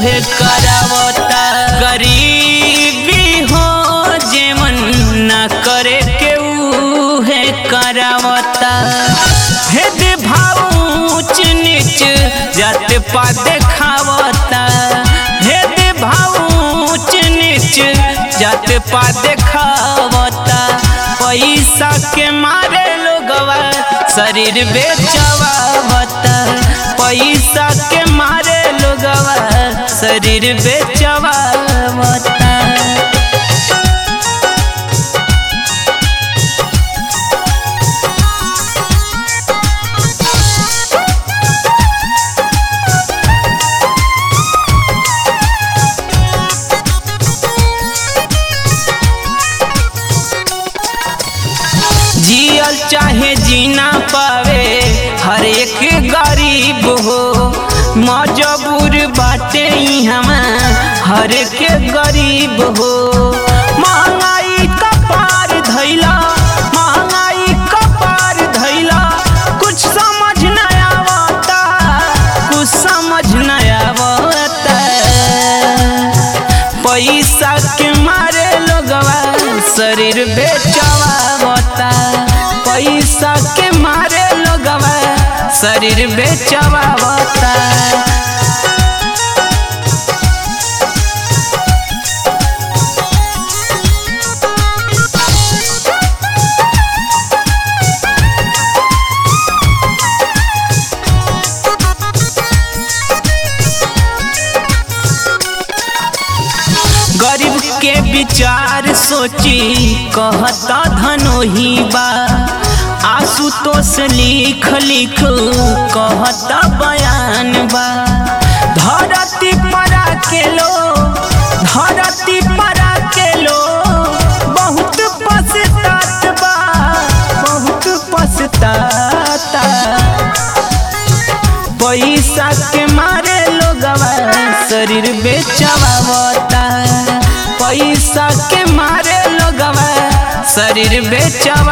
उहे करावता। गरीबी हो जेमन ना करे के उहे करावता। भेद भाव ऊंच नीच जात पात देखावता। भेद भाव ऊंच नीच जात पात देखावता। पैसा के मारे लोगवा शरीर बेचवावता। पैसा के मारे लोगवा शरीर बेचवावता। जियल चाहे जीना पावे हर एक गरीब हो। मजबूर बाटे हमें हर एक गरीब हो। महंगाई कपार धैला, महंगाई कपार धैला। कुछ समझ न आवता, कुछ समझ न आवता। पैसा के मारे लोगवा शरीर बेचवावता। पैसा के मारे लोगवा शरीर बेचवावता। गरीब के विचार सोची कहता धनोही बा। आशुतोष लिख लिख कहता बयान बा। धरती परा के लो, धरती परा के लो बहुत पछतात बा, बहुत पछताता। पैसा के मारे लोगवा शरीर बेचवावता। पैसा के मारे लोगवा शरीर बेचवावता।